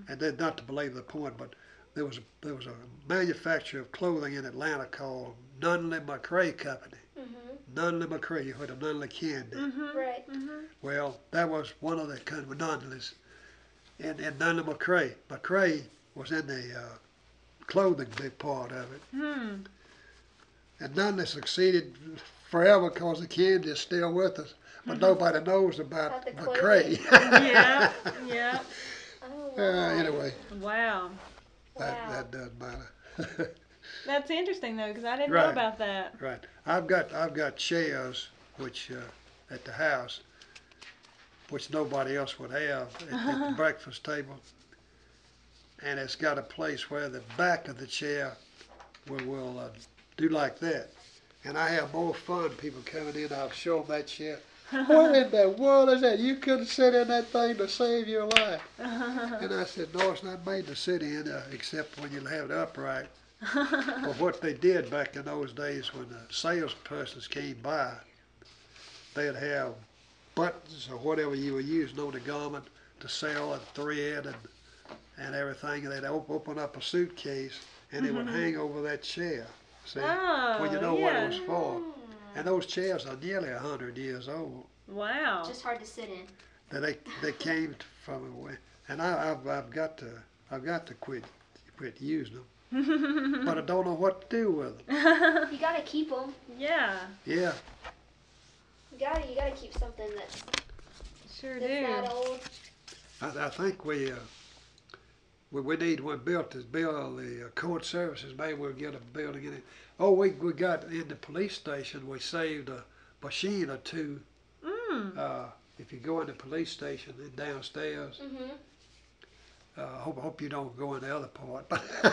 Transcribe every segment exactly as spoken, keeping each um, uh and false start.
And then not to belabor the point, but there was a, there was a manufacturer of clothing in Atlanta called Nunley McCray Company. Mhm. Nunley McCray, you heard of Nunley Candy. Mhm. Right. Mhm. Well, that was one of the kind of Nunleys. And, and Nunley McCray, McCray was in the uh, clothing big part of it. Hmm. And Nunley succeeded forever because the candy is still with us. But nobody knows about About the McCray. Yeah. Yeah. Oh uh, wow. anyway, Wow. that, Wow. that doesn't matter. That's interesting though, because I didn't Right. know about that. Right. I've got I've got chairs which uh, at the house, which nobody else would have at, at the breakfast table, and it's got a place where the back of the chair will will uh, do like that, and I have more fun people coming in. I'll show them that chair. What in the world is that? You couldn't sit in that thing to save your life. And I said, no, it's not made to sit in, uh, except when you have it upright. But what they did back in those days when the salespersons came by, they'd have buttons or whatever you were using on the garment to sell and thread and, and everything. And they'd op- open up a suitcase and it would hang over that chair. See? Oh, Well, you know what it was yeah. for. And those chairs are nearly a hundred years old. Wow. Just hard to sit in. That they they came from away, and I, I've I've got to I've got to quit quit using them, but I don't know what to do with them. You gotta keep them. Yeah. Yeah, You gotta you gotta keep something that's Sure that's do. that old. I, I think we uh, we we need when built this build the uh, court services. Maybe we'll get a building in it. Oh, we we got in the police station. We saved a machine or two. Mm. Uh, if you go in the police station and downstairs, Mhm. uh, hope hope you don't go in the other part.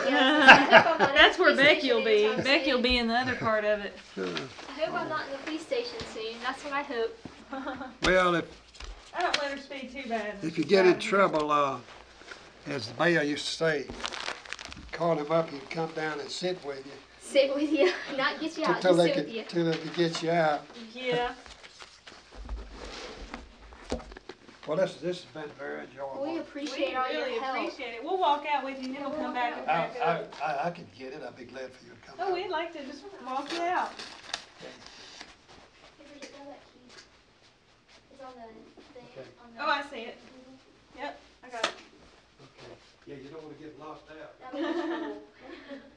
That's where Police Becky will station be. anytime Becky will soon. be in the other part of it. Uh, I hope I'm not in the police station soon. That's what I hope. well, if I don't let her speed too bad. if you get in trouble, uh, as the mayor used to say, call him up. He'd come down and sit with you Sit with you, not get you out. till Just they sit could with you. till they could get you out. Yeah. Well, this this has been very We enjoyable. appreciate We all really your help. appreciate it. We'll walk out with you and then we'll come back and I, wrap it I, up. I, I can get it. I'd be glad for you to come. Oh, out. we'd like to just walk you out. Hey, Bridget, grab that key. It's on the thing. Okay. On the, Oh, I see it. Yep, I got it. Okay. Yeah, you don't want to get locked out. That'll be trouble.